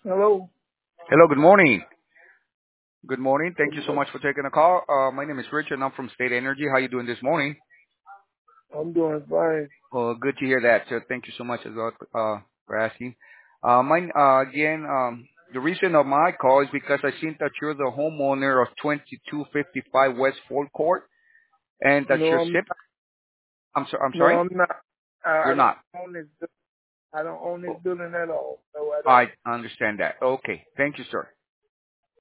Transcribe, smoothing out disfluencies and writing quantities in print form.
Hello. Hello, good morning. Good morning. Thank you so Good. much for taking the call. My name is Richard, and I'm from State Energy. How you doing this morning? I'm doing fine. Good to hear that, sir. Thank you so much as well for asking. The reason of my call is because I seen that you're the homeowner of 2255 West Ford Court, and that's No, your I'm SIP. not. I'm No, sorry. I'm not. I You're don't not. own this. I don't own this Oh, building at all. No, I don't. I understand that. Okay. Thank you, sir.